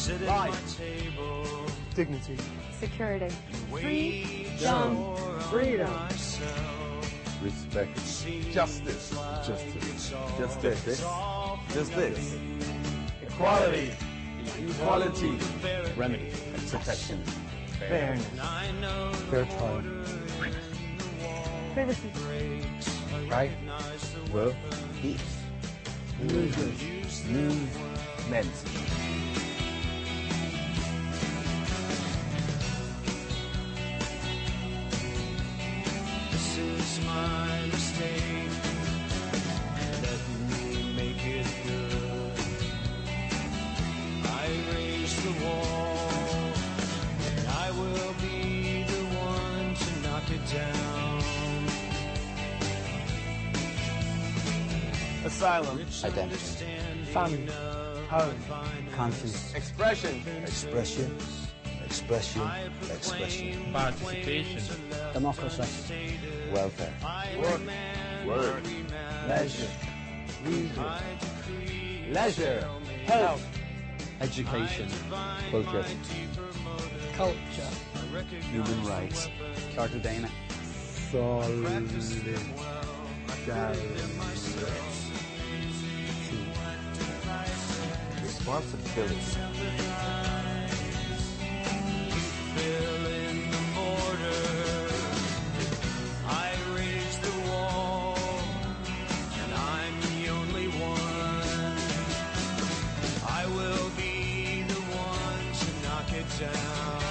Life. Dignity. Security. Freedom. Respect. Justice. Just this. Equality. Equality. Remedy. Protection. Fairness. Fair trial. Privacy. Right. World. Peace. Movement. This is my mistake. Let me make it good. I raised the wall, and I will be the one to knock it down. Asylum. Identity. Family. Home. Conscience. Expression. Expression. Participation. Democracy. Welfare. Work. Leisure. Leisure. Health. Education. Culture. Culture. Human rights. Carta Dana. Responsibility. Fill in the border. I raised the wall, and I'm the only one. I will be the one to knock it down.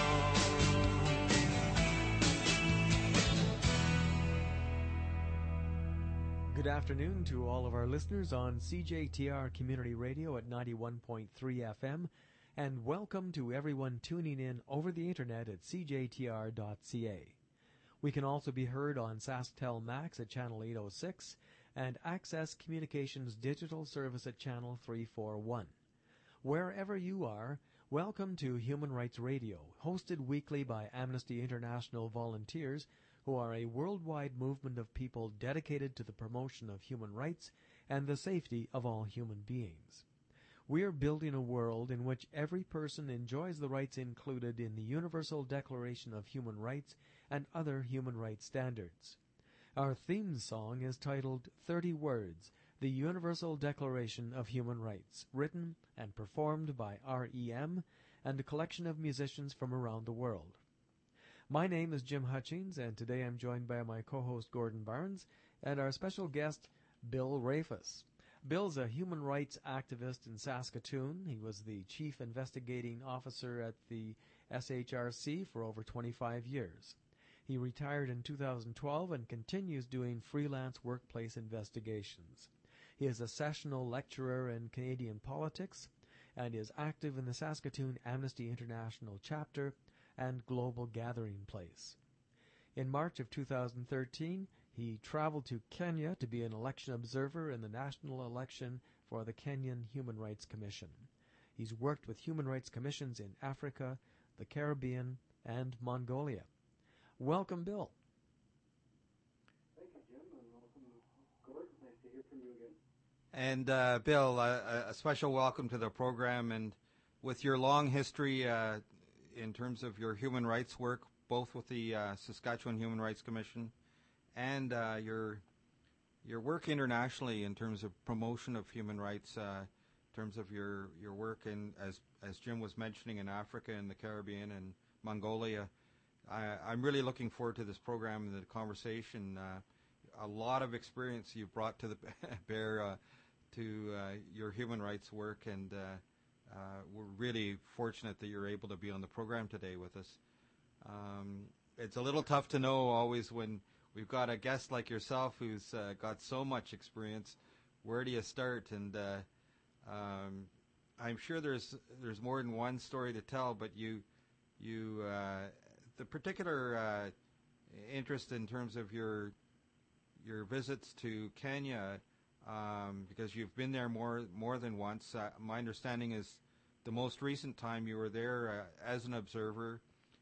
Good afternoon to all of our listeners on CJTR Community Radio at 91.3 FM, and welcome to everyone tuning in over the internet at cjtr.ca. We can also be heard on SaskTel Max at channel 806 and Access Communications Digital Service at channel 341. Wherever you are, welcome to Human Rights Radio, hosted weekly by Amnesty International volunteers who are a worldwide movement of people dedicated to the promotion of human rights and the safety of all human beings. We are building a world in which every person enjoys the rights included in the Universal Declaration of Human Rights and other human rights standards. Our theme song is titled 30 Words, the Universal Declaration of Human Rights, written and performed by REM and a collection of musicians from around the world. My name is Jim Hutchings, and today I'm joined by my co-host Gordon Barnes and our special guest, Bill Rafus. Bill's a human rights activist in Saskatoon. He was the chief investigating officer at the SHRC for over 25 years. He retired in 2012 and continues doing freelance workplace investigations. He is a sessional lecturer in Canadian politics and is active in the Saskatoon Amnesty International chapter and Global Gathering Place. In March of 2013, he traveled to Kenya to be an election observer in the national election for the Kenyan Human Rights Commission. He's worked with human rights commissions in Africa, the Caribbean, and Mongolia. Welcome, Bill. Thank you, Jim, and welcome, Gordon. Nice to hear from you again. And Bill, a special welcome to the program. And with your long history in terms of your human rights work, both with the Saskatchewan Human Rights Commission and your work internationally in terms of promotion of human rights, in terms of your work in, as Jim was mentioning, in Africa and the Caribbean and Mongolia, I'm really looking forward to this program and the conversation. A lot of experience you've brought to the bear to your human rights work, and we're really fortunate that you're able to be on the program today with us. It's a little tough to know always when we've got a guest like yourself who's got so much experience. Where do you start? And I'm sure there's more than one story to tell, but you the particular interest in terms of your visits to Kenya, because you've been there more than once. My understanding is the most recent time you were there as an observer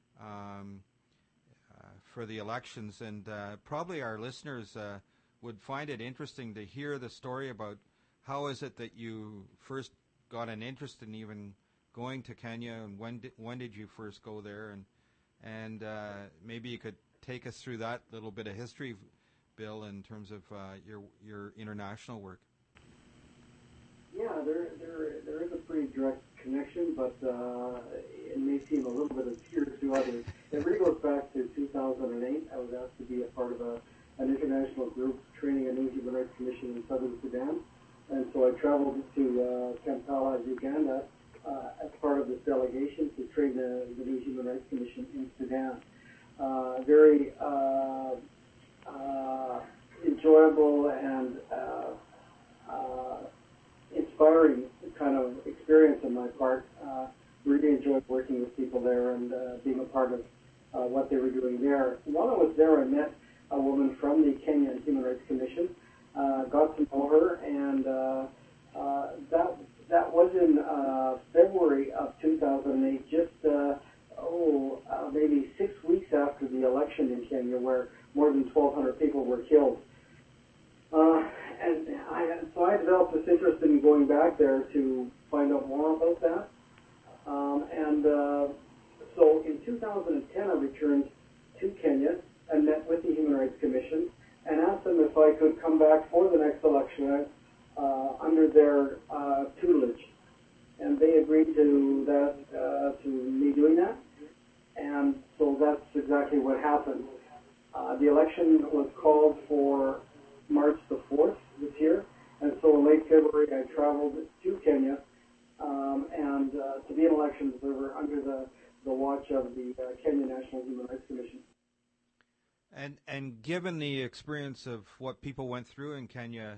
for the elections, and probably our listeners would find it interesting to hear the story about how is it that you first got an interest in even going to Kenya, and when did you first go there, and maybe you could take us through that little bit of history, Bill, in terms of your international work. Yeah, there is a pretty direct connection, but it may seem a little bit obscure to others. It really goes back to 2008. I was asked to be a part of an international group training a new human rights commission in southern Sudan, and so I traveled to Kampala, Uganda, as part of this delegation to train the new human rights commission in Sudan. Very enjoyable and inspiring kind of experience on my part. Really enjoyed working with people there and being a part of what they were doing there. While I was there, I met a woman from the Kenyan Human Rights Commission, got to know her, and that was in February of 2008, just maybe 6 weeks after the election in Kenya, where more than 1,200 people were killed. So I developed this interest in going back there to find out more about that. So in 2010, I returned to Kenya and met with the Human Rights Commission and asked them if I could come back for the next election under their tutelage. And they agreed to that, to me doing that. And so that's exactly what happened. The election was called for March the 4th this year, and so in late February I traveled to Kenya and to be an election observer under the watch of the Kenya National Human Rights Commission. And given the experience of what people went through in Kenya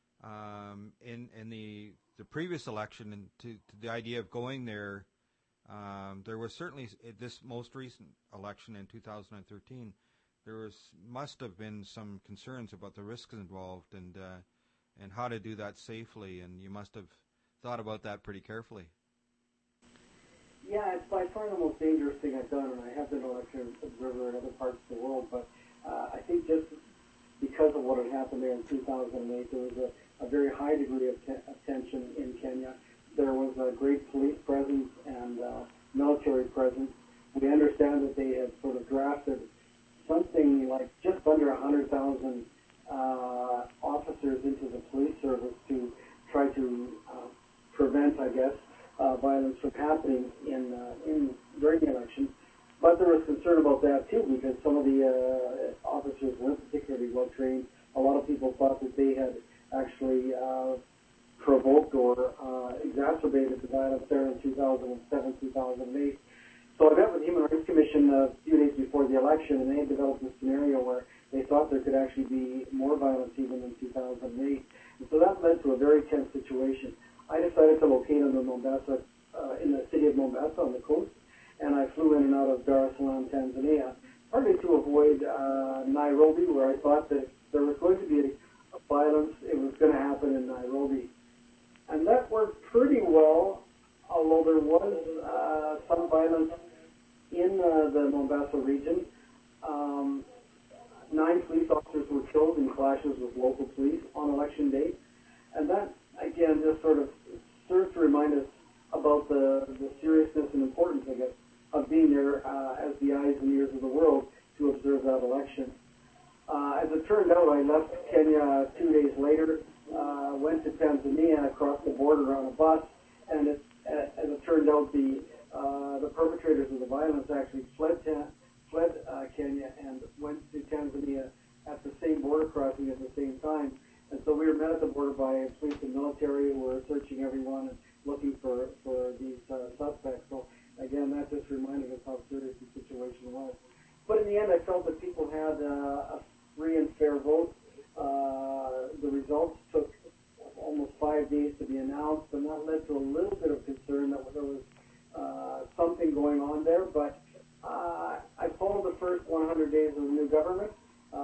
in the previous election, and to the idea of going there, there was certainly this most recent election in 2013. Must have been some concerns about the risks involved and how to do that safely, and you must have thought about that pretty carefully. Yeah, it's by far the most dangerous thing I've done, and I have been an election observer in other parts of the world, but I think just because of what had happened there in 2008, there was a very high degree of tension in Kenya. There was a great police presence and military presence. We understand that they have sort of drafted something like just under 100,000 officers into the police service to try to prevent, I guess, violence from happening during the election. But there was concern about that too, because some of the officers weren't particularly well trained. A lot of people thought that they had actually provoked or exacerbated the violence there in 2007, 2008. So I met with the Human Rights Commission a few days before the election, and they had developed a scenario where they thought there could actually be more violence even in 2008. And so that led to a very tense situation. I decided to locate in in the city of Mombasa on the coast, and I flew in and out of Dar es Salaam, Tanzania, partly to avoid Nairobi, where I thought that if there was going to be a violence, it was going to happen in Nairobi. And that worked pretty well, although there was some violence in the Mombasa region. 9 police officers were killed in clashes with local police on election day. And that, again, just sort of serves to remind us about the seriousness and importance, I guess, of being there as the eyes and ears of the world to observe that election. As it turned out, I left Kenya 2 days later, went to Tanzania, across the border on a bus, and as it turned out, the perpetrators of the violence actually fled Kenya and went to Tanzania at the same border crossing at the same time. And so we were met at the border by police and military who were searching everyone and looking for these suspects. So again, that just reminded us how serious the situation was. But in the end, I felt that people had a free and fair vote. The results took almost 5 days to be announced, and that led to a little bit of concern that there was something going on there. But I followed the first 100 days of the new government,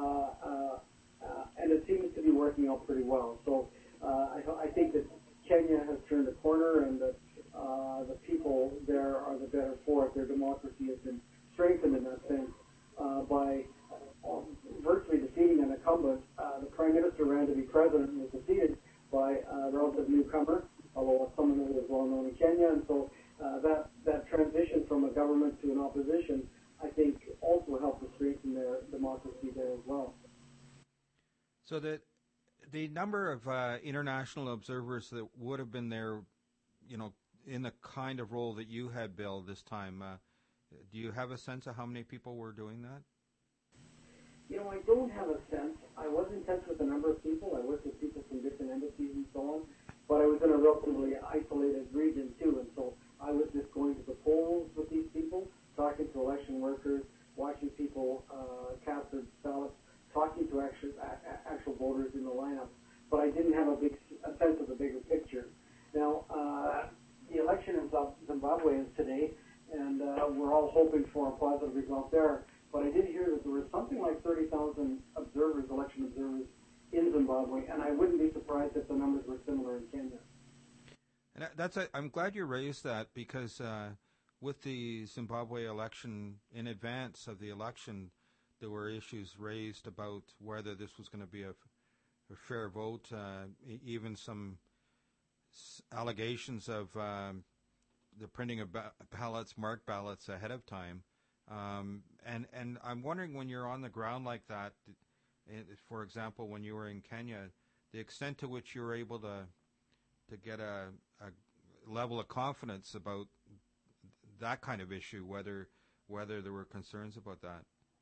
and it seems to be working out pretty well. So I think that Kenya has turned a corner, and that the people there are the better for it. Their democracy has been strengthened in that sense by virtually defeating an incumbent. The Prime Minister ran to be president and was defeated by a relative newcomer, although someone who was well known in Kenya. And so that transition from a government to an opposition, I think, also helped to strengthen their democracy there as well. So the number of international observers that would have been there, in the kind of role that you had, Bill, this time, do you have a sense of how many people were doing that? I don't have a sense. I was in touch with a number of people. I worked with people from different embassies and so on, but I was in a relatively isolated region too, and so I was just going to the polls with these people, talking to election workers, watching people cast their ballots, talking to actual voters in the lineup, but I didn't have a sense of the bigger picture. Now, the election in Zimbabwe is today, and we're all hoping for a positive result there. But I did hear that there was something like 30,000 observers, election observers, in Zimbabwe, and I wouldn't be surprised if the numbers were similar in Kenya. And I'm glad you raised that, because with the Zimbabwe election, in advance of the election, there were issues raised about whether this was going to be a fair vote, even some allegations of the printing of ballots, marked ballots ahead of time. And I'm wondering, when you're on the ground like that, for example, when you were in Kenya, the extent to which you were able to get a level of confidence about that kind of issue, whether there were concerns about that.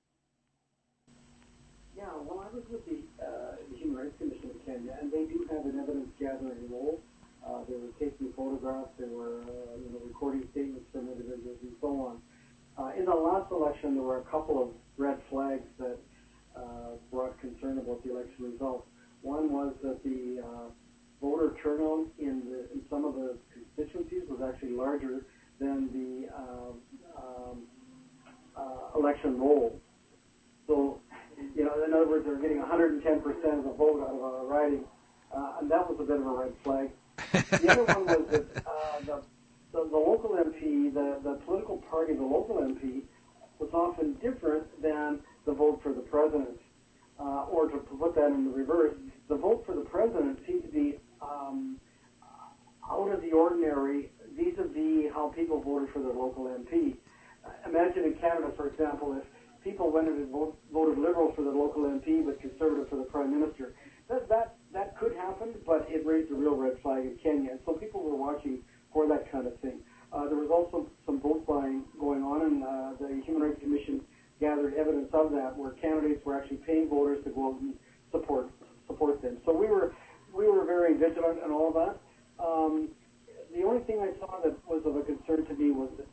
Yeah, well, I was with the Human Rights Commission in Kenya, and they do have an evidence-gathering role. They were taking photographs, they were recording statements from individuals, and so on. In the last election, there were a couple of red flags that brought concern about the election results. One was that the voter turnout in some of the constituencies was actually larger than the election roll. So, in other words, they're getting 110% of the vote out of a riding, and that was a bit of a red flag. The other one was that the local MP, the political party of the local MP, was often different than the vote for the president. Or to put that in the reverse, the vote for the president seemed to be out of the ordinary vis-a-vis how people voted for their local MP. Imagine in Canada, for example, if people went and voted Liberal for the local MP but Conservative for the Prime Minister. That could happen, but it raised a real red flag in Kenya, and so people were watching for that kind of thing. There was also some vote buying going on, and the Human Rights Commission gathered evidence of that, where candidates were actually paying voters to go out and support them. So we were very vigilant in all of that. The only thing I saw that was of a concern to me was that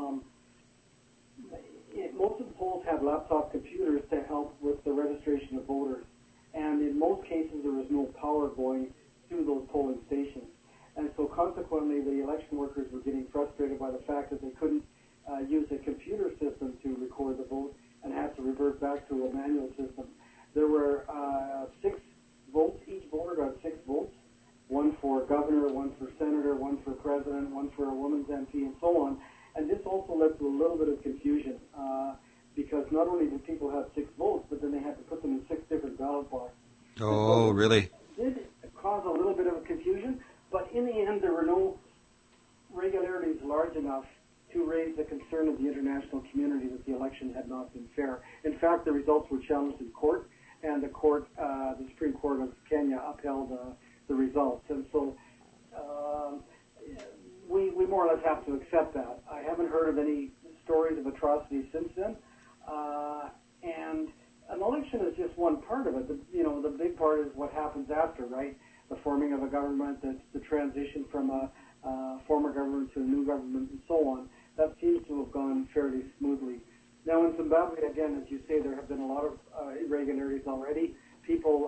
most of the polls have laptop computers to help with the registration of voters, and in most cases there was no power going through those polling stations. And so consequently, the election workers were getting frustrated by the fact that they couldn't use a computer system to record the vote and had to revert back to a manual system. There were 6 votes. Each voter got 6 votes, one for governor, one for senator, one for president, one for a woman's MP, and so on. And this also led to a little bit of confusion because not only did people have 6 votes, but then they had to put them in 6 different ballot boxes. Oh, really? It did cause a little bit of confusion. But in the end, there were no regularities large enough to raise the concern of the international community that the election had not been fair. In fact, the results were challenged in court, and the Supreme Court of Kenya upheld the results. And so we more or less have to accept that. I haven't heard of any stories of atrocities since then. And an election is just one part of it. The big part is what happens after, right? The forming of a government, the transition from a former government to a new government, and so on. That seems to have gone fairly smoothly. Now in Zimbabwe, again, as you say, there have been a lot of irregularities already. People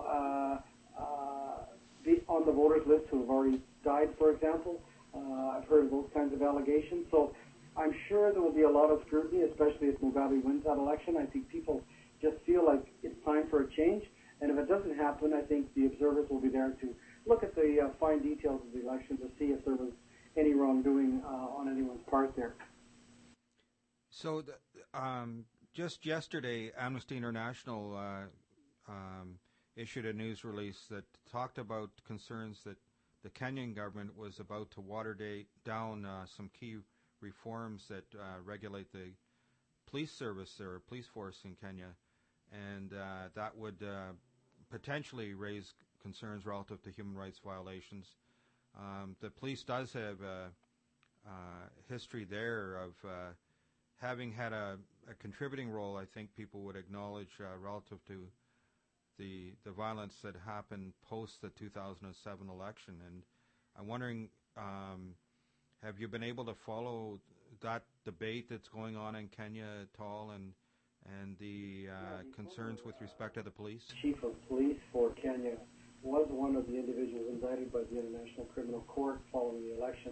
on the voters list who have already died, for example. I've heard of those kinds of allegations. So I'm sure there will be a lot of scrutiny, especially if Mugabe wins that election. I think people just feel like it's time for a change. And if it doesn't happen, I think the observers will be there to look at the fine details of the election to see if there was any wrongdoing on anyone's part there. So just yesterday, Amnesty International issued a news release that talked about concerns that the Kenyan government was about to water down some key reforms that regulate the police service or police force in Kenya, and that would potentially raise concerns relative to human rights violations. The police does have a history there of having had a contributing role, I think people would acknowledge, relative to the violence that happened post the 2007 election. And I'm wondering, have you been able to follow that debate that's going on in Kenya at all, and the concerns with respect to the police? Chief of police for Kenya was one of the individuals indicted by the International Criminal Court following the election.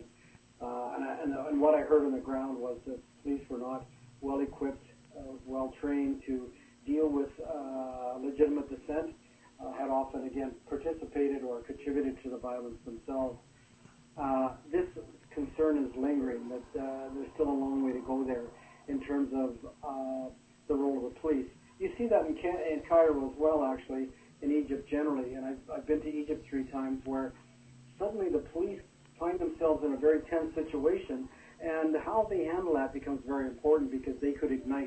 And what I heard on the ground was that police were not well equipped, well trained to deal with legitimate dissent, had often, again, participated or contributed to the violence themselves. This concern is lingering, that there's still a long way to go there in terms of the role of the police. You see that in Cairo as well, actually, in Egypt generally, and I've been to Egypt 3 times, where suddenly the police find themselves in a very tense situation, and how they handle that becomes very important, because they could ignite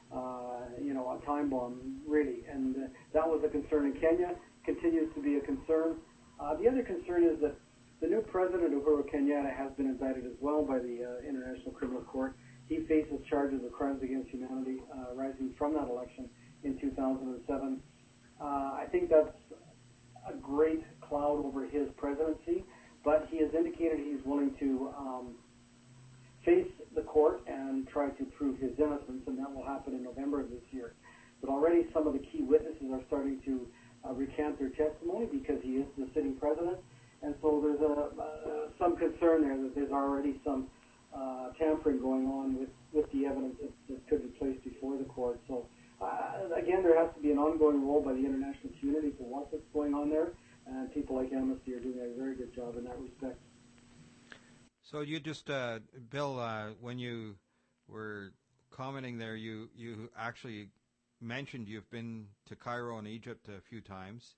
a time bomb, really. And that was a concern in Kenya, continues to be a concern. The other concern is that the new president, Uhuru Kenyatta, has been indicted as well by the International Criminal Court. He faces charges of crimes against humanity rising from that election in 2007. I think that's a great cloud over his presidency, but he has indicated he's willing to face the court and try to prove his innocence, and that will happen in November of this year. But already some of the key witnesses are starting to recant their testimony, because he is the sitting president, and so there's some concern there that there's already some tampering going on with the evidence that could be placed before the court. So again, there has to be an ongoing role by the international community to watch what's going on there, and people like Amnesty are doing a very good job in that respect. So you just, Bill, when you were commenting there, you actually mentioned you've been to Cairo in Egypt a few times.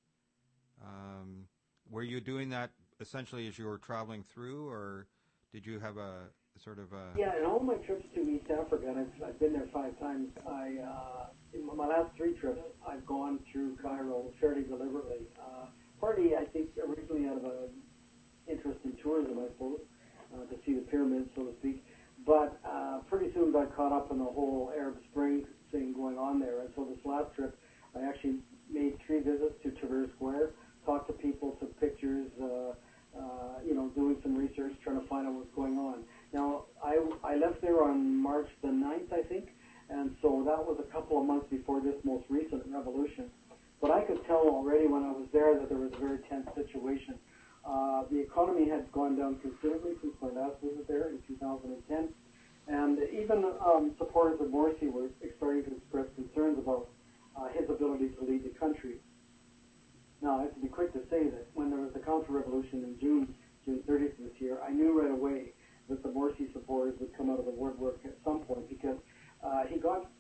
Were you doing that essentially as you were traveling through, or did you have a sort of a... Yeah, in all my trips to East Africa, and I've been there 5 times, in my last 3 trips, I've gone through Cairo fairly deliberately. Partly, I think, originally out of an interest in tourism, I suppose, to see the pyramids, so to speak. But pretty soon got caught up in the whole Arab Spring thing going on there. And so this last trip, I actually made 3 visits to Tahrir Square, talked to people, took pictures, doing some research, trying to find out what's going on. Now, I left there on March the 9th, I think, and so that was a couple of months before this most recent revolution. But I could tell already when I was there that there was a very tense situation. The economy had gone down considerably since my last visit there in 2010, and even supporters of Morsi were starting to express concerns about his ability to lead the country. Now, I have to be quick to say that when there was the counter-revolution in June 30th this year, I knew right away that the Morsi supporters would come out of the woodwork at some point, because he got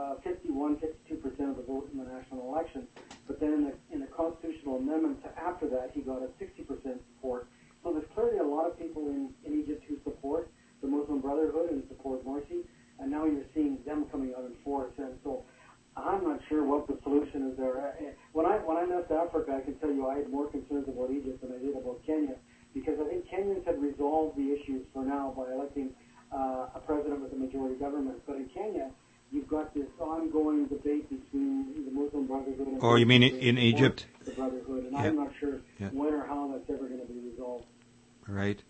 52% of the vote in the national election, but then in the constitutional amendment after that, he got a 60% support. So there's clearly a lot of people in Egypt who support the Muslim Brotherhood and support Morsi, and now you're seeing them coming out in force. And so I'm not sure what the solution is there. When I left Africa, I can tell you I had more concerns about Egypt than I did about Kenya, because I think Kenyans had resolved the issues for now by electing a president with a majority government. But in Kenya, you've got this ongoing debate between the Muslim Brotherhood and you mean in Egypt? The Brotherhood, and I'm not sure when or how that's ever going to be resolved. Right.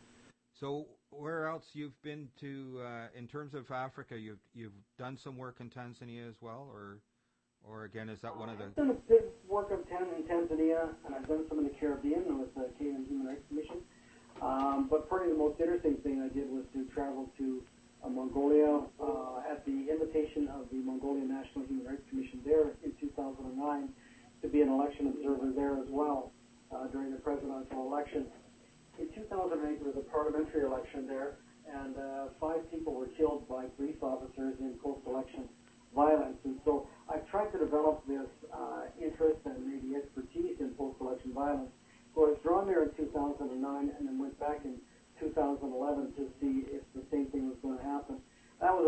So where else you've been to in terms of Africa? You've done some work in Tanzania as well, or again, is that one of the... I've done a bit of work in Tanzania, and I've done some in the Caribbean with the Kenyan Human Rights Commission. But probably the most interesting thing I did was to travel to Mongolia at the invitation of the Mongolian National Human Rights Commission there in 2009 to be an election observer there as well during the presidential election. In 2008, there was a parliamentary election there, and 5 people were killed by police officers in post-election violence. And so I've tried to develop this interest and maybe expertise in post-election violence. So I was drawn there in 2009 and then went back in 2011 to see if the same thing was going to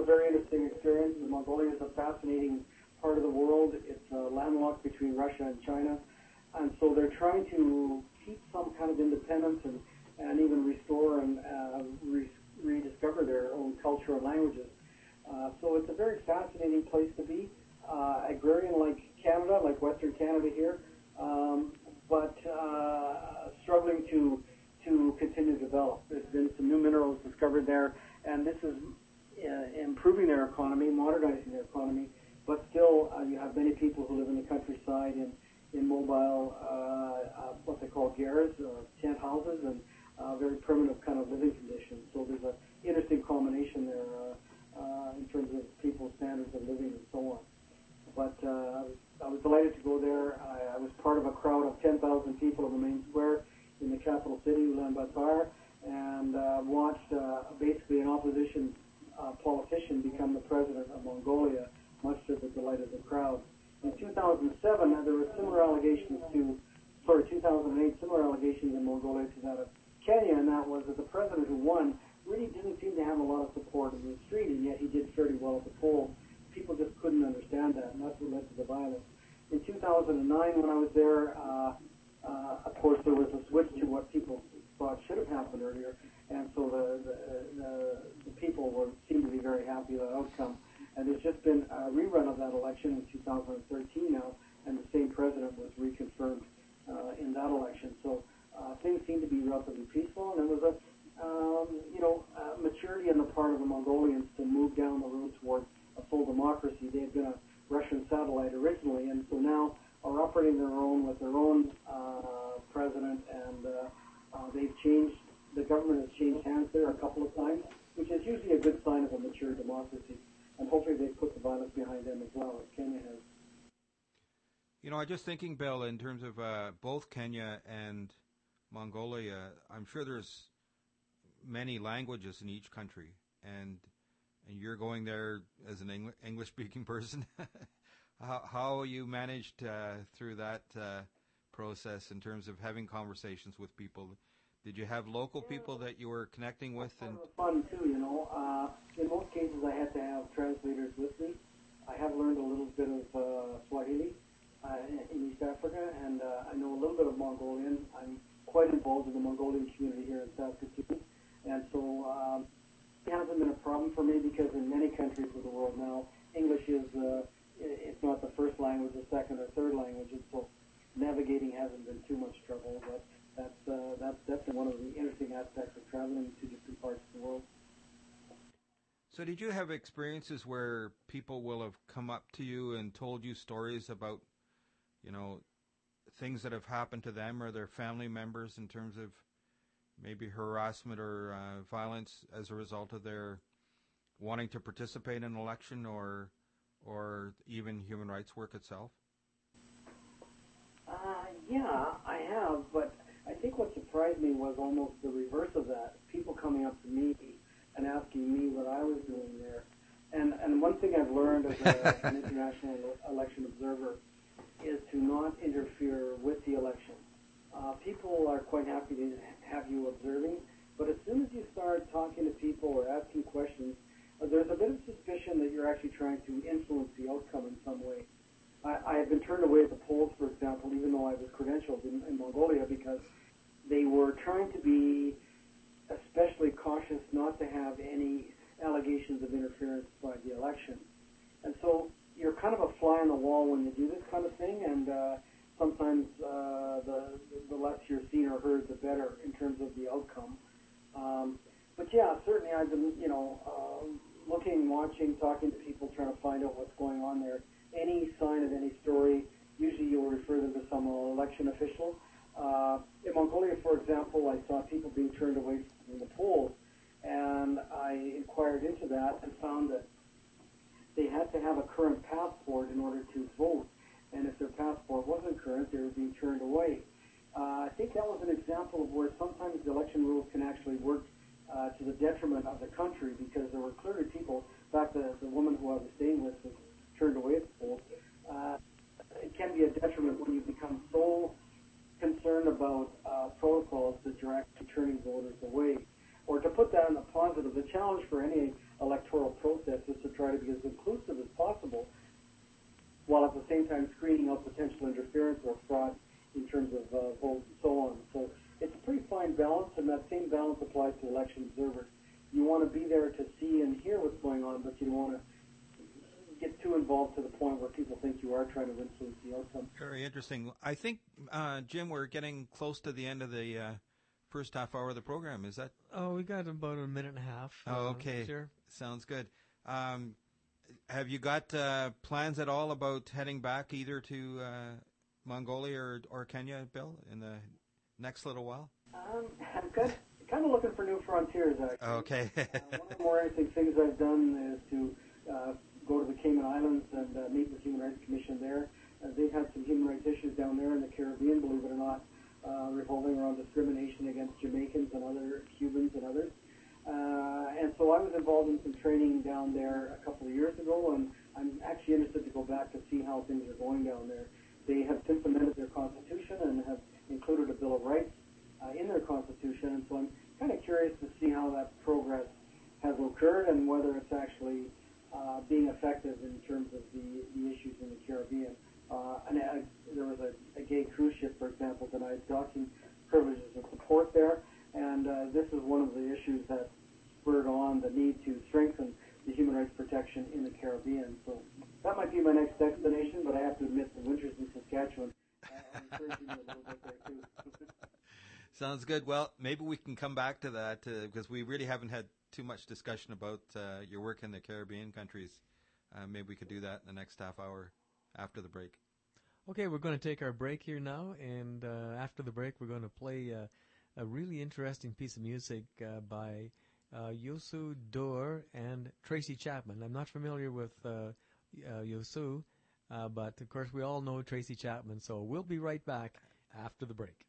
very interesting experience. Mongolia is a fascinating part of the world. It's landlocked between Russia and China, and so they're trying to keep some kind of independence and even restore and rediscover their own culture and languages. So it's a very fascinating place to be. Agrarian like Canada, like Western Canada here, but struggling to continue to develop. There's been some new minerals discovered there, and this is improving their economy, modernizing their economy, but still you have many people who live in the countryside in mobile, what they call garrets, tent houses, and very primitive kind of living conditions. So there's an interesting combination there in terms of people's standards of living and so on. But I was delighted to go there. I was part of a crowd of 10,000 people in the main square in the capital city, Ulaanbaatar, and watched basically an opposition politician become the president of Mongolia, much to the delight of the crowd. In 2007, there were similar allegations 2008, similar allegations in Mongolia to that of Kenya, and that was that the president who won really didn't seem to have a lot of support in the street, and yet he did fairly well at the polls. People just couldn't understand that, and that's what led to the violence. In 2009, when I was there, of course, there was a switch to what people thought should have happened earlier, and so the people seemed to be very happy with that outcome. And there's just been a rerun of that election in 2013 now, and the same president was reconfirmed in that election. So things seem to be relatively peaceful, and there was a maturity on the part of the Mongolians to move down the road towards a full democracy. They had been a Russian satellite originally, and so now are operating their own with their own president, and they've changed. The government has changed hands there a couple of times, which is usually a good sign of a mature democracy. And hopefully they put the violence behind them as well, as Kenya has. You know, I'm just thinking, Bill, in terms of both Kenya and Mongolia, I'm sure there's many languages in each country, and you're going there as an English-speaking person. How you managed through that process in terms of having conversations with people? Did you have local people that you were connecting with? And it was fun too, you know. In most cases, I had to have translators with me. I have learned a little bit of Swahili in East Africa, and I know a little bit of Mongolian. I'm quite involved in the Mongolian community here in Saskatoon, and so it hasn't been a problem for me because in many countries of the world now, English is it's not the first language, the second or third language, and so navigating hasn't been too much trouble. But that's definitely one of the interesting aspects of traveling to different parts of the world. So did you have experiences where people will have come up to you and told you stories about, you know, things that have happened to them or their family members in terms of maybe harassment or violence as a result of their wanting to participate in an election or even human rights work itself? Yeah, I have, but I think what surprised me was almost the reverse of that. People coming up to me and asking me what I was doing there. And one thing I've learned as an international election observer is to not interfere with the election. People are quite happy to have you observing, but as soon as you start talking to people or asking questions, there's a bit of suspicion that you're actually trying to influence the outcome in some way. I have been turned away at the polls, for example, even though I was credentialed in Mongolia, because they were trying to be especially cautious not to have any allegations of interference by the election. And so you're kind of a fly on the wall when you do this kind of thing, and sometimes the less you're seen or heard, the better in terms of the outcome. But yeah, certainly I've been, looking, watching, talking to people, trying to find out what's going on there. Any sign of any story, usually you'll refer them to some election official. In Mongolia, for example, I saw people being turned away from the polls, and I inquired into that and found that they had to have a current passport in order to vote, and if their passport wasn't current, they were being turned away. I think that was an example of where sometimes the election rules can actually work to the detriment of the country, because there were clearly people, in fact, the woman who I was staying with was turned away at the polls. It can be a detriment when you become so concerned about protocols that you're actually turning voters away. Or to put that in a positive, the challenge for any electoral process is to be there to see and hear what's going on, but you don't want to get too involved to the point where people think you are trying to influence the outcome. Very interesting. I think, Jim, we're getting close to the end of the first half hour of the program. Is that? Oh, we got about a minute and a half. Oh, okay. Sure. Sounds good. Have you got plans at all about heading back either to Mongolia or Kenya, Bill, in the next little while? I'm kind of looking for new frontiers, actually. Okay. One of the more interesting things I've done is to go to the Cayman Islands and meet with the Human Rights Commission there. They've had some human rights issues down there in the Caribbean, believe it or not, revolving around discrimination against Jamaicans and other Cubans and others. And so I was involved in some training down there a couple of years ago, and I'm actually interested to go back to see how things are going down there. They have implemented their constitution and have included a Bill of Rights in their constitution, and so I'm kind of curious to see how that progress has occurred and whether it's actually being effective in terms of the issues in the Caribbean. There was a gay cruise ship, for example, denied docking privileges and support there, and this is one of the issues that spurred on the need to strengthen the human rights protection in the Caribbean. So that might be my next destination, but I have to admit the winters in Saskatchewan are encouraging me a little bit there too. Sounds good. Well, maybe we can come back to that because we really haven't had too much discussion about your work in the Caribbean countries. Maybe we could do that in the next half hour after the break. Okay, we're going to take our break here now, and after the break, we're going to play a really interesting piece of music by Youssou N'Dour and Tracy Chapman. I'm not familiar with Youssou, but of course we all know Tracy Chapman, so we'll be right back after the break.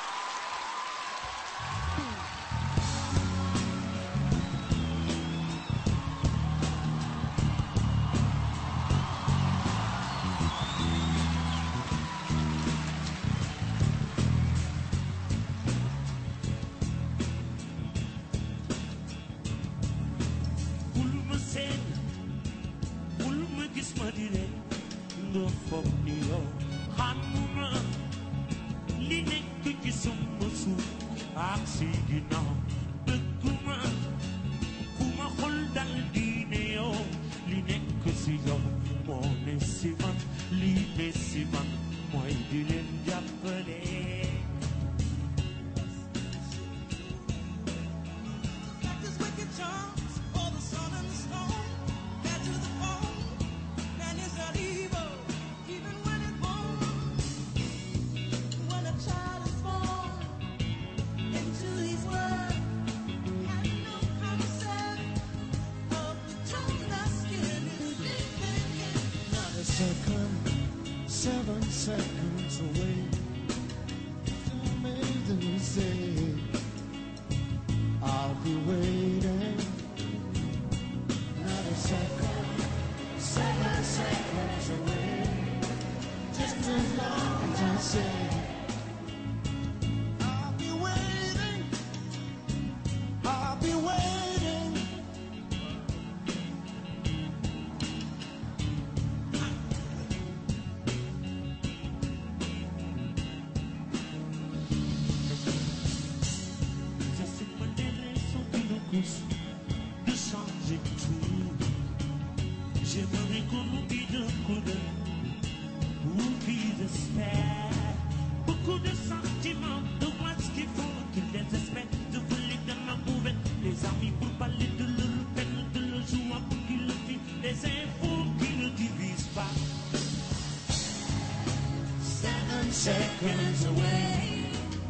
Seconds away,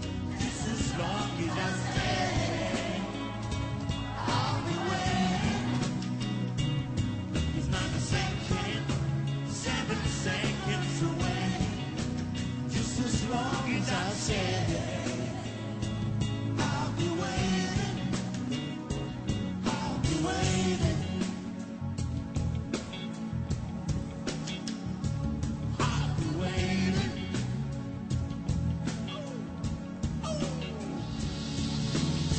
just as long as I stay, I'll be waiting. It's not a second, 7 seconds away, just as long as I stay, I'll be waiting. I'll be waiting. I'll be waiting.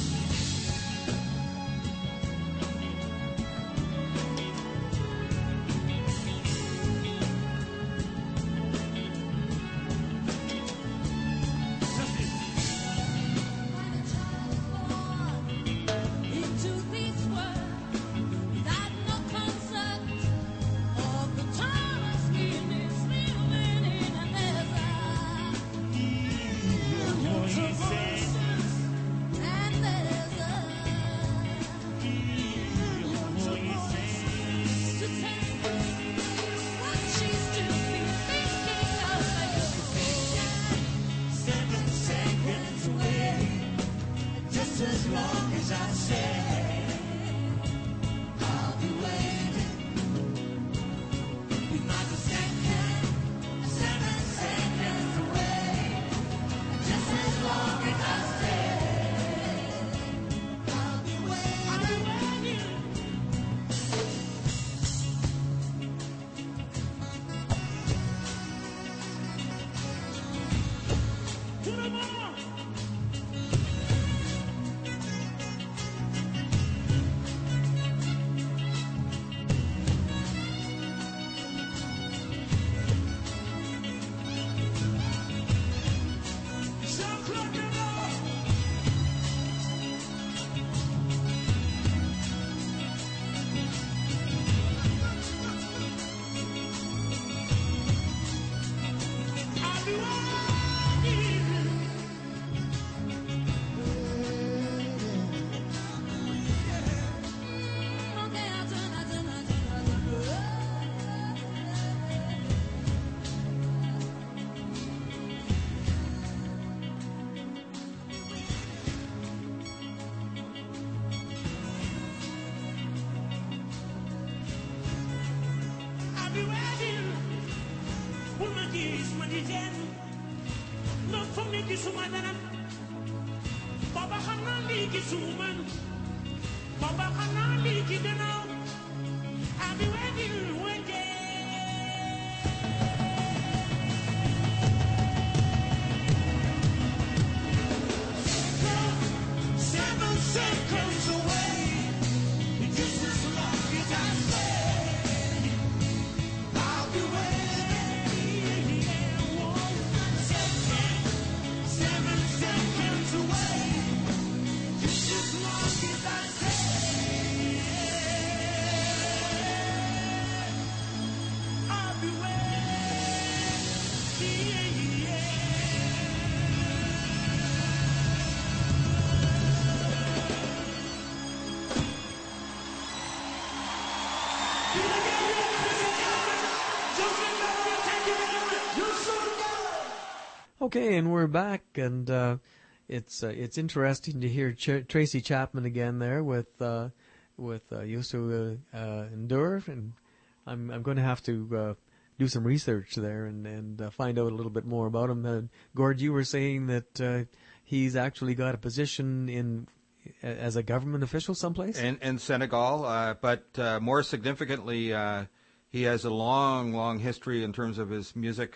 Okay, and we're back, and it's interesting to hear Tracy Chapman again there with Yousou N'Dour, and I'm going to have to do some research there and find out a little bit more about him. Gord, you were saying that he's actually got a position as a government official someplace? In Senegal, but more significantly, he has a long history in terms of his music.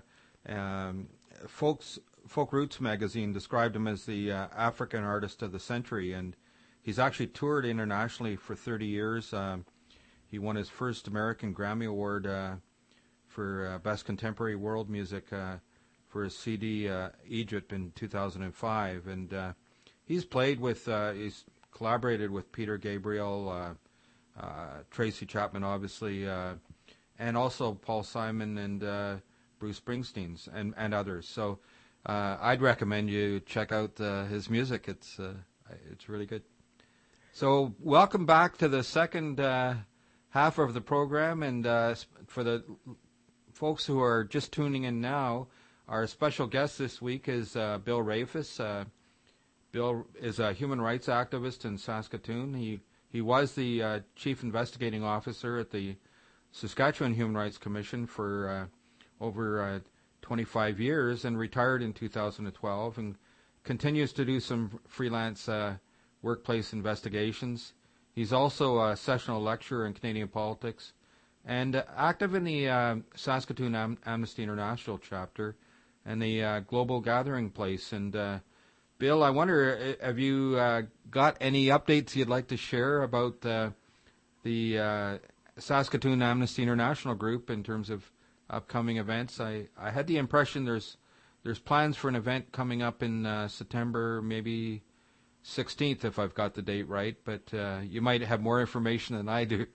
Folk Roots magazine described him as the African artist of the century, and he's actually toured internationally for 30 years. He won his first American Grammy Award for Best Contemporary World Music for his CD Egypt in 2005, and he's collaborated with Peter Gabriel, Tracy Chapman, obviously, and also Paul Simon and Bruce Springsteen's and others. So I'd recommend you check out his music. It's really good. So welcome back to the second half of the program, and for the folks who are just tuning in now, our special guest this week is Bill Rehfuss. Bill is a human rights activist in Saskatoon. He was the chief investigating officer at the Saskatchewan Human Rights Commission for over 25 years and retired in 2012 and continues to do some freelance workplace investigations. He's also a sessional lecturer in Canadian politics and active in the Saskatoon Amnesty International chapter and the Global Gathering Place. And Bill, I wonder, have you got any updates you'd like to share about the Saskatoon Amnesty International group in terms of upcoming events? I had the impression there's plans for an event coming up in September, maybe 16th, if I've got the date right, but you might have more information than I do.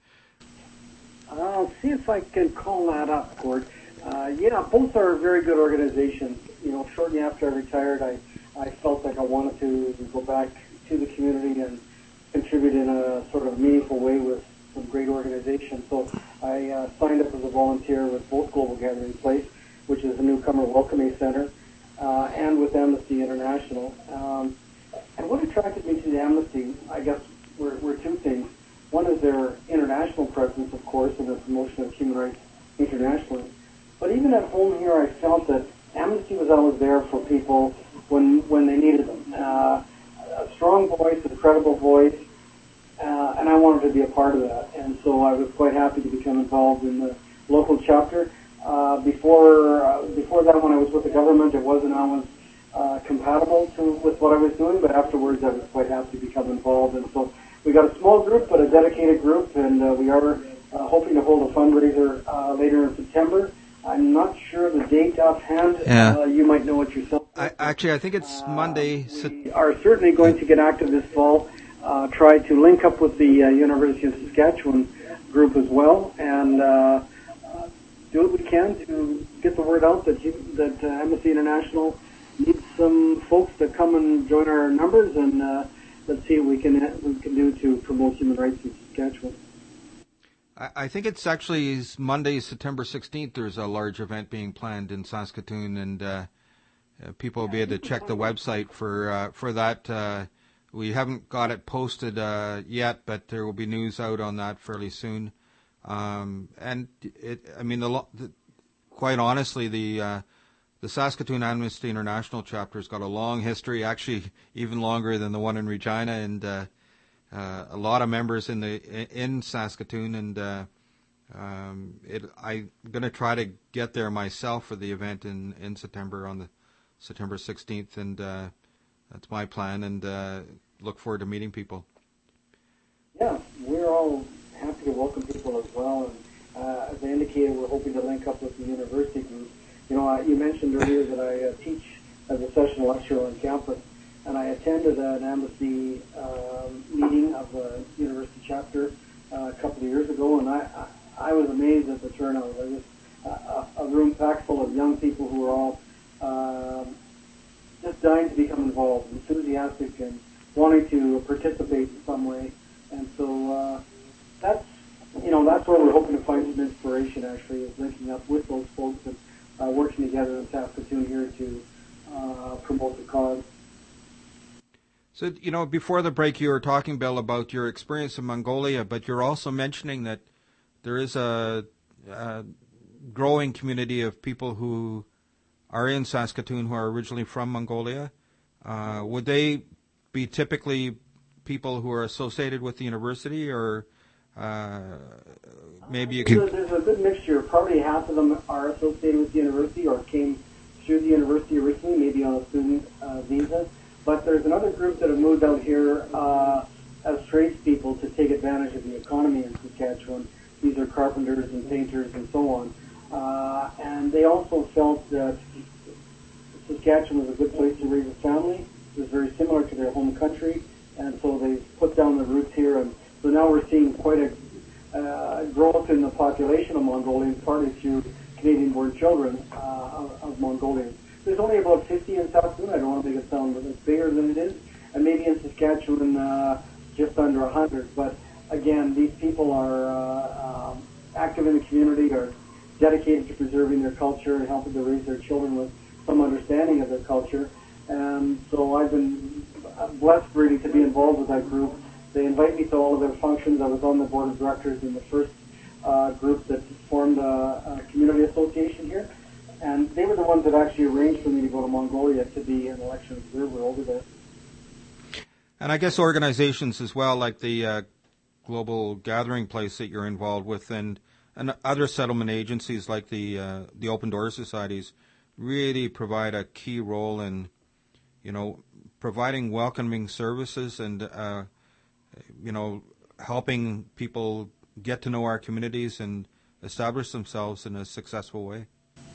I'll see if I can call that up, Gord. Yeah, both are very good organizations. You know, shortly after I retired, I felt like I wanted to go back to the community and contribute in a sort of meaningful way with some great organizations. So I signed up as a volunteer with both Global Gathering Place, which is a newcomer welcoming center, and with Amnesty International. And what attracted me to the Amnesty, I guess, were two things. One is their international presence, of course, and the promotion of human rights internationally. But even at home here, I felt that Amnesty was always there for people when they needed them. A strong voice, a credible voice, and I wanted to be a part of that. And so I was quite happy to become involved in the local chapter. Before that, when I was with the government, it wasn't always compatible with what I was doing, but afterwards I was quite happy to become involved. And so we got a small group, but a dedicated group, and we are hoping to hold a fundraiser later in September. I'm not sure the date offhand. Yeah. You might know it yourself. I think it's Monday. We are certainly going to get active this fall, try to link up with the University of Saskatchewan group as well, and do what we can to get the word out that Amnesty International needs some folks to come and join our numbers, and let's see what we can do to promote human rights in Saskatchewan. I think it's actually Monday, September 16th. There's a large event being planned in Saskatoon, and people will be able to check the website for that. We haven't got it posted yet, but there will be news out on that fairly soon. And quite honestly, the Saskatoon Amnesty International chapter has got a long history, actually even longer than the one in Regina, and a lot of members in Saskatoon. And I'm going to try to get there myself for the event in September, on the September 16th, and that's my plan. And look forward to meeting people. Yeah, we're all happy to welcome people as well. And as I indicated, we're hoping to link up with the university group. You know, you mentioned earlier that I teach as a session lecturer on campus, and I attended an Amnesty meeting of the university chapter a couple of years ago, and I was amazed at the turnout. There was a room packed full of young people who were all just dying to become involved, enthusiastic, and wanting to participate in some way. And so that's where we're hoping to find some inspiration, actually, is linking up with those folks and working together in Saskatoon here to promote the cause. So, before the break, you were talking, Bill, about your experience in Mongolia, but you're also mentioning that there is a growing community of people who are in Saskatoon who are originally from Mongolia. Would they be typically people who are associated with the university, or maybe you could... There's a good mixture. Probably half of them are associated with the university or came through the university originally, maybe on a student visa. But there's another group that have moved out here as tradespeople to take advantage of the economy in Saskatchewan. These are carpenters and painters and so on. And they also felt that Saskatchewan was a good place to raise a family. It was very similar to their home country. And so they put down the roots here. And so now we're seeing quite a growth in the population of Mongolians, partly through Canadian-born children of Mongolians. There's only about 50 in Saskatoon. I don't want to make it sound bigger than it is. And maybe in Saskatchewan, just under 100. But again, these people are active in the community, are dedicated to preserving their culture and helping to raise their children with some understanding of their culture. And so I've been blessed really to be involved with that group. They invite me to all of their functions. I was on the board of directors in the first group that formed a community association here. And they were the ones that actually arranged for me to go to Mongolia to be an election observer over there. And I guess organizations as well, like the Global Gathering Place that you're involved with, and other settlement agencies like the Open Door Societies, really provide a key role in, providing welcoming services and, helping people get to know our communities and establish themselves in a successful way.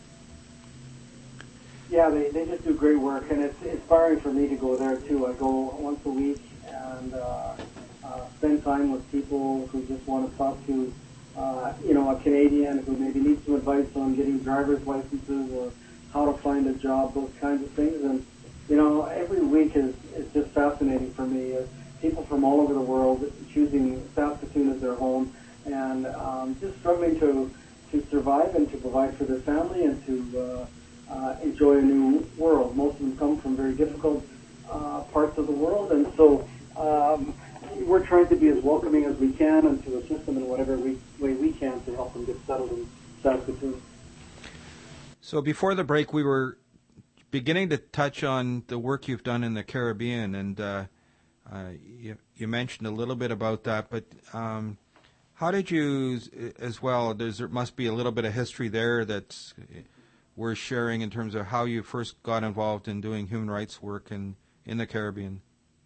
Yeah, they just do great work, and it's inspiring for me to go there too. I go once a week and spend time with people who just want to talk to, a Canadian who maybe needs some advice on getting driver's licenses or how to find a job, those kinds of things. And every week is just fascinating for me. People from all over the world choosing Saskatoon as their home and just struggling to survive and to provide for their family and to enjoy a new world. Most of them come from very difficult parts of the world, and so we're trying to be as welcoming as we can and to assist them in whatever way we can to help them get settled in Saskatoon. So before the break, we were beginning to touch on the work you've done in the Caribbean, and you mentioned a little bit about that, but how did you, as well, there must be a little bit of history there that's worth sharing in terms of how you first got involved in doing human rights work in the Caribbean.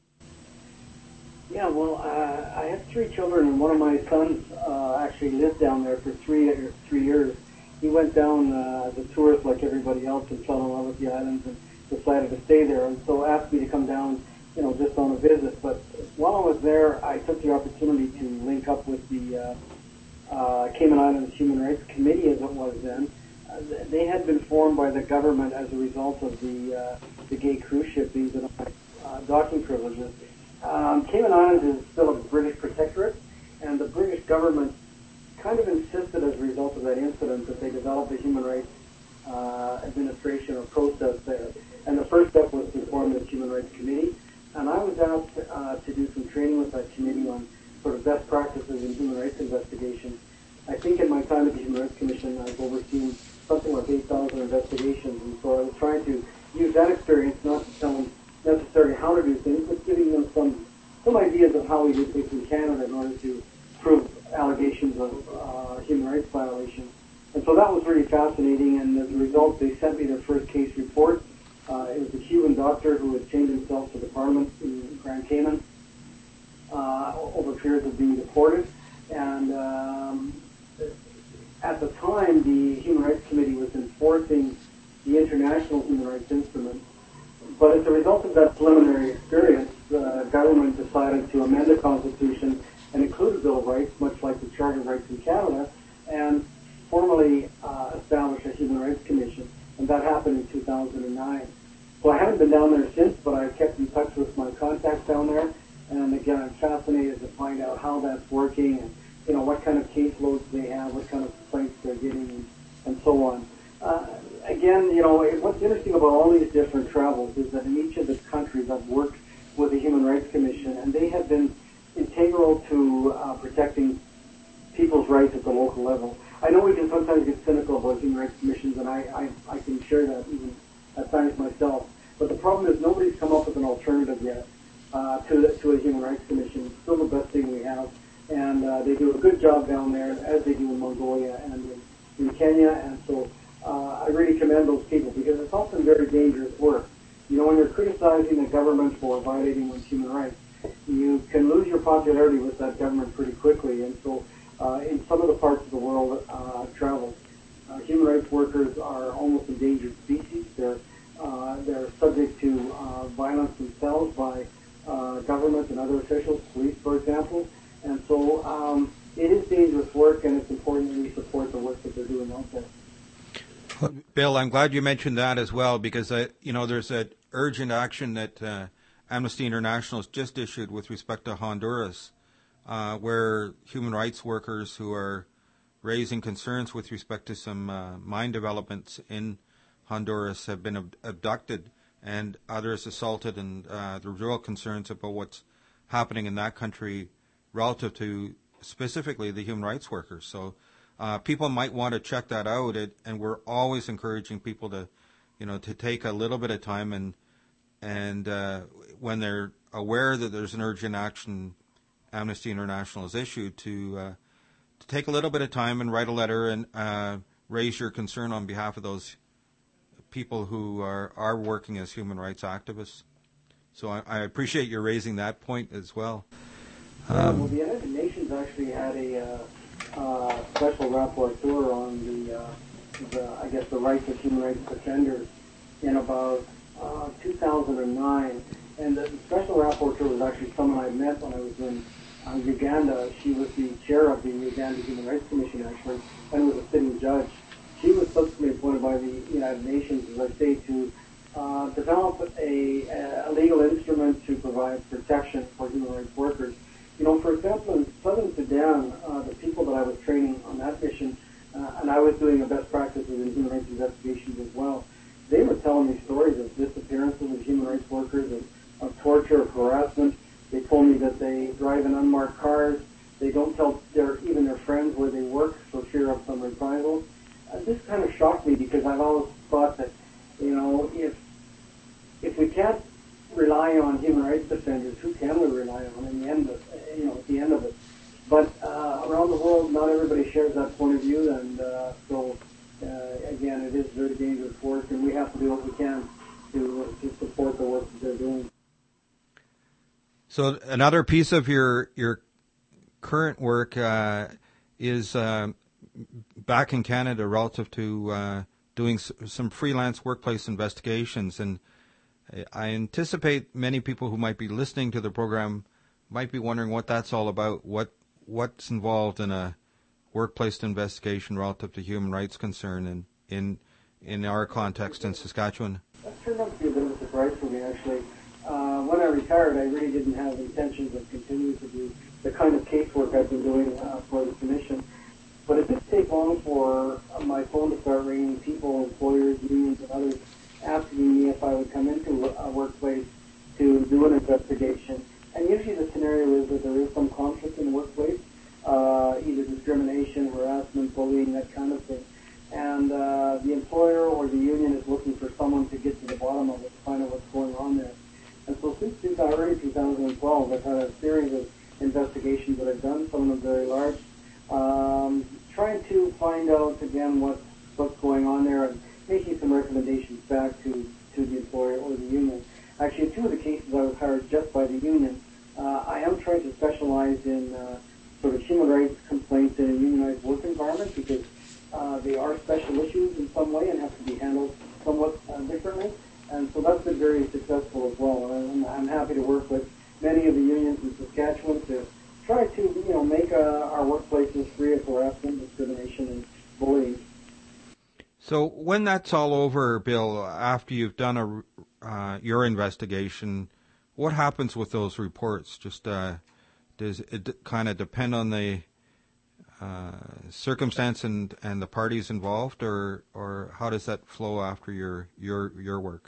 Yeah, well, I have 3 children, and one of my sons actually lived down there for 3 years. He went down as a tourist like everybody else and fell in love with the islands and decided to stay there, and so asked me to come down, just on a visit. But while I was there, I took the opportunity to link up with the Cayman Islands Human Rights Committee, as it was then. They had been formed by the government as a result of the gay cruise ship being denied docking privileges. Cayman Islands is still a British protectorate, and the British government kind of insisted as a result of that incident that they develop a human rights administration or process there. And the first step was to form the Human Rights Committee. And I was asked to do some training with that committee on sort of best practices in human rights investigation. I think in my time at the Human Rights Commission, I've overseen something like 8,000 investigations, and so I was trying to use that experience not to tell them necessarily how to do things, but giving them some ideas of how we do things in Canada in order to prove allegations of human rights violations. And so that was really fascinating, and as a result, they sent me their first case report. It was a Cuban doctor who had chained himself to the Parliament in Grand Cayman over fears of being deported. And at the time, the Human Rights Committee was enforcing the International Human Rights Instrument. But as a result of that preliminary experience, the government decided to amend the Constitution and include a Bill of Rights, much like the Charter of Rights in Canada, and formally establish a Human Rights Commission. And that happened in 2009. So I haven't been down there since, but I've kept in touch with my contacts down there. And again, I'm fascinated to find out how that's working and, you know, what kind of caseloads they have, what kind of complaints they're getting, and so on. Again, you know, what's interesting about all these different travels is that in each of the countries I've worked with the Human Rights Commission, and they have been integral to protecting people's rights at the local level. I know we can sometimes get cynical about Human Rights Commissions, and I can share that even at times myself. But the problem is nobody's come up with an alternative yet to a Human Rights Commission. It's still the best thing we have, and they do a good job down there, as they do in Mongolia and in Kenya, and so I really commend those people because it's often very dangerous work. You know, when you're criticizing the government for violating one's human rights, you can lose your popularity with that government pretty quickly, and so in some of the parts of the world I've traveled, human rights workers are almost endangered species. They're subject to violence themselves by government and other officials, police, for example. And so it is dangerous work, and it's important that we support the work that they're doing out there. Bill, I'm glad you mentioned that as well, because you know, there's an urgent action that Amnesty International has just issued with respect to Honduras, where human rights workers who are raising concerns with respect to some mine developments in Honduras have been abducted and others assaulted, and there are real concerns about what's happening in that country relative to specifically the human rights workers. So people might want to check that out, and we're always encouraging people to, you know, to take a little bit of time and when they're aware that there's an urgent action Amnesty International has issued, to take a little bit of time and write a letter and raise your concern on behalf of those people who are working as human rights activists. So I appreciate you raising that point as well. Well, the United Nations actually had a special rapporteur on I guess the rights of human rights defenders in about 2009, and the special rapporteur was actually someone I met when I was in Uganda. She was the chair of the Uganda Human Rights Commission, actually, and was a sitting judge. She was subsequently appointed by the United Nations, as I say, to develop a legal instrument to provide protection for human rights workers. You know, for example, in southern Sudan, the people that I was training on that mission, and I was doing a best practices in human rights investigations as well, they were telling me stories of disappearances of human rights workers, of torture, of harassment. They told me that they drive in unmarked cars. They don't tell even their friends where they work for fear of some reprisals. This kind of shocked me because I've always thought that, you know, if we can't rely on human rights defenders, who can we rely on in the end of, you know, at the end of it? But around the world, not everybody shares that point of view, and so again, it is very dangerous work, and we have to do what we can to support the work that they're doing. So another piece of your current work is back in Canada relative to doing some freelance workplace investigations, and I anticipate many people who might be listening to the program might be wondering what that's all about. What's involved in a workplace investigation relative to human rights concern in our context in Saskatchewan? That turned out to be a bit of a surprise for me, actually. When I retired, I really didn't have intentions of continuing to do the kind of casework I've been doing for the Commission. But it didn't take long for my phone to start ringing, people, employers, unions, and others asking me if I would come into a workplace to do an investigation. And usually the scenario is that there is some conflict in the workplace, either discrimination, harassment, large. Trying to find out again what's going on there and making some recommendations back to the employer or the union. Actually, in two of the cases I was hired just by the union. I am trying to specialize in sort of human rights complaints in a unionized work environment because they are special issues in some way and have to be handled somewhat differently. And so that's been very successful as well. And I'm happy to work with many of the unions in Saskatchewan to try to, make our workplaces free of harassment, discrimination, and bullying. So when that's all over, Bill, after you've done your investigation, what happens with those reports? Just does it kind of depend on the circumstance and the parties involved, or how does that flow after your work?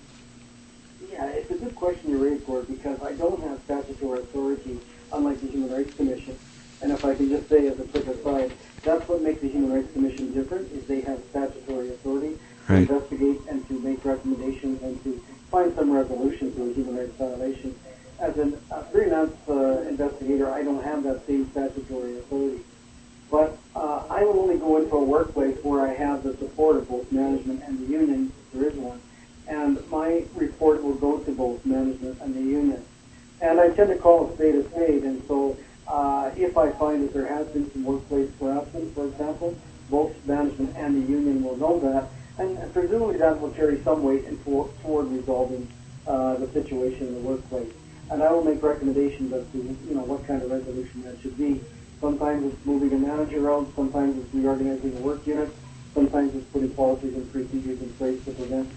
Yeah, it's a good question you raised, Gord, because I don't have statutory authority, unlike the Human Rights Commission. And if I can just say as a quick aside, that's what makes the Human Rights Commission different, is they have statutory authority to investigate and to make recommendations and to find some resolution to a human rights violation. As a freelance investigator, I don't have that same statutory authority. But I will only go into a workplace where I have the support of both management and the union, if there is one. And my report will go to both management and the union. And I tend to call a spade, and so if I find that there has been some workplace harassment, for example, both management and the union will know that, and presumably that will carry some weight toward resolving the situation in the workplace. And I will make recommendations as to, what kind of resolution that should be. Sometimes it's moving a manager out, sometimes it's reorganizing a work unit, sometimes it's putting policies and procedures in place to prevent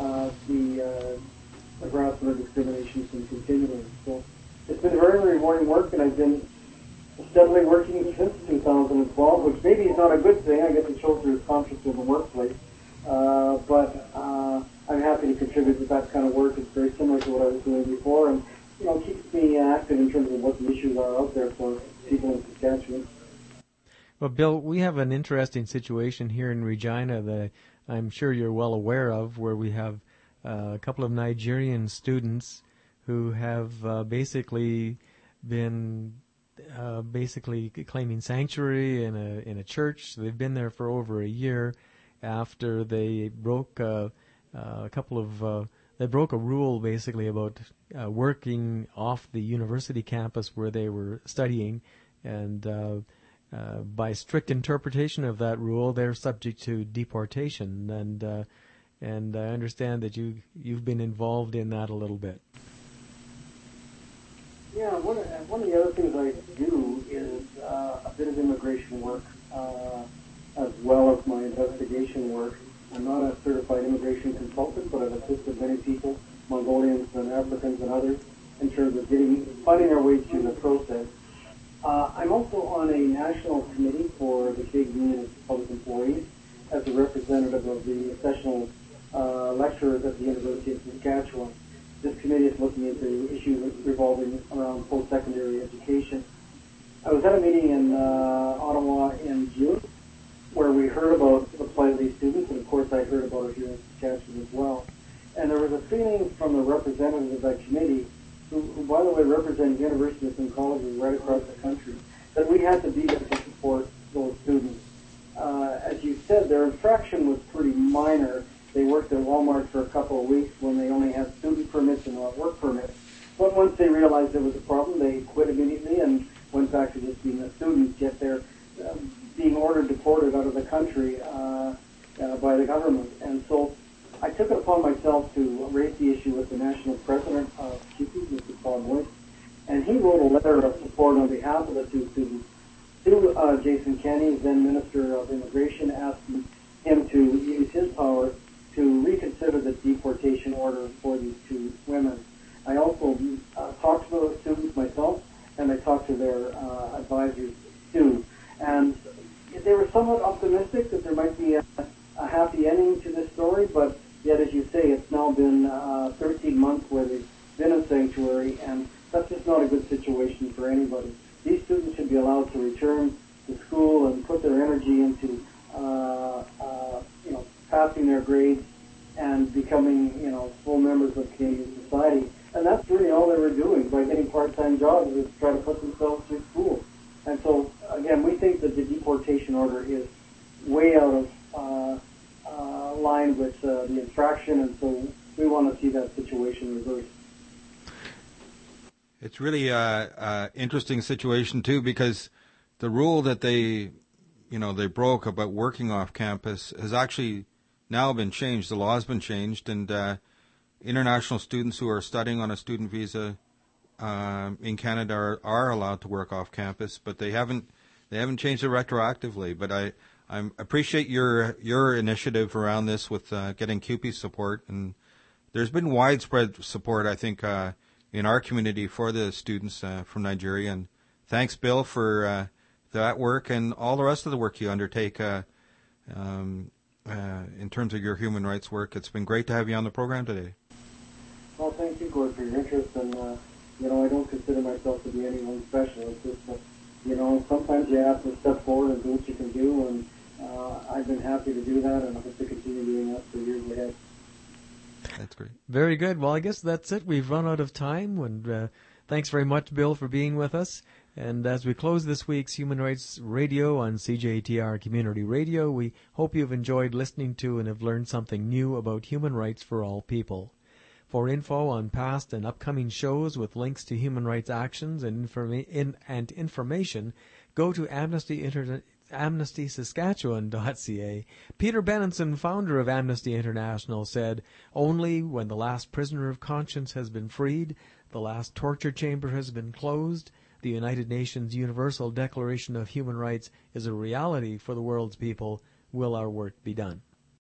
the harassment or discrimination from continuing. So it's been very rewarding work, and I've been steadily working since 2012, which maybe is not a good thing. I get to show through conflict in the workplace, but I'm happy to contribute to that kind of work. It's very similar to what I was doing before, and keeps me active in terms of what the issues are out there for people in Saskatchewan. Well, Bill, we have an interesting situation here in Regina that I'm sure you're well aware of, where we have a couple of Nigerian students who have basically been claiming sanctuary in a church. They've been there for over a year after they broke they broke a rule basically about working off the university campus where they were studying, and by strict interpretation of that rule, they're subject to deportation. And I understand that you've been involved in that a little bit. Yeah, one of the other things I do is a bit of immigration work, as well as my investigation work. I'm not a certified immigration consultant, but I've assisted many people, Mongolians and Africans and others, in terms of finding their way through the process. I'm also on a national committee for the Canadian Union of Public Employees as a representative of the sessional lecturers at the University of Saskatchewan. This committee is looking into issues revolving around post-secondary education. I was at a meeting in Ottawa in June where we heard about the plight of these students, and of course I heard about it here in Saskatchewan as well. And there was a feeling from the representatives of that committee, who by the way represent universities and colleges right across the country, that we had to be there to support those students. As you said, their infraction was pretty minor. They worked at Walmart for a couple of weeks when they only had student permits and not work permits. But once they realized there was a problem, they quit immediately and went back to just being a student, yet they're being ordered deported out of the country by the government. And so I took it upon myself to raise the issue with the national president of CUPE, Mr. Paul Moyse, and he wrote a letter of support on behalf of the two students to Jason Kenney, then Minister of Immigration, asking him to use his power to reconsider the deportation order for these two women. I also talked to the students myself, and I talked to their advisors too. And they were somewhat optimistic that there might be a happy ending to this story, but yet, as you say, it's now been 13 months where they've been in sanctuary, and that's just not a good situation for anybody. These students should be allowed to return to school and put their energy into passing their grades and becoming, full members of Canadian society. And that's really all they were doing by getting part-time jobs, is try to put themselves through school. And so, again, we think that the deportation order is way out of line with the infraction, and so we want to see that situation reversed. It's really a interesting situation too, because the rule that they broke about working off campus has actually now been changed. The law has been changed, and international students who are studying on a student visa in Canada are allowed to work off campus, but they haven't changed it retroactively. But I appreciate your initiative around this with getting CUPE support, and there's been widespread support, I think, in our community for the students from Nigeria. And thanks, Bill, for that work and all the rest of the work you undertake in terms of your human rights work. It's been great to have you on the program today. Well, thank you, Gord, for your interest, and I don't consider myself to be anyone special. It's just sometimes you have to step forward and do what you can do, and I've been happy to do that, and I hope to continue doing that for years ahead. That's great. Very good. Well, I guess that's it. We've run out of time, and thanks very much, Bill, for being with us. And as we close this week's Human Rights Radio on CJTR Community Radio, we hope you've enjoyed listening to and have learned something new about human rights for all people. For info on past and upcoming shows with links to human rights actions and information, go to AmnestySaskatchewan.ca. Peter Benenson, founder of Amnesty International, said, "Only when the last prisoner of conscience has been freed, the last torture chamber has been closed, the United Nations Universal Declaration of Human Rights is a reality for the world's people, will our work be done."